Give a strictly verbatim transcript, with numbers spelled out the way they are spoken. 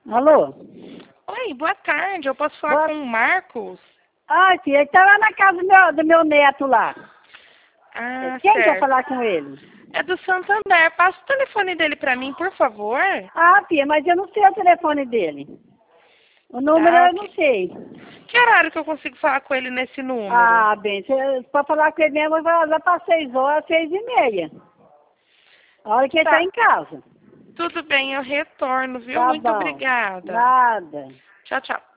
Alô? Oi, boa tarde. Eu posso falar Boa... com o Marcos? Ah, filha, ele tá lá na casa do meu, do meu neto lá. Ah, Quem certo. quer falar com ele? É do Santander. Passa o telefone dele pra mim, por favor. Ah, filha, mas eu não sei o telefone dele. O número Tá, eu não que, sei. que horário que eu consigo falar com ele nesse número? Ah, bem, para falar com ele mesmo, vai lá para seis horas, seis e meia. A hora que ele Tá. tá em casa. Tudo bem, eu retorno, viu? Tá Muito bom. obrigada. Nada. Tchau, tchau.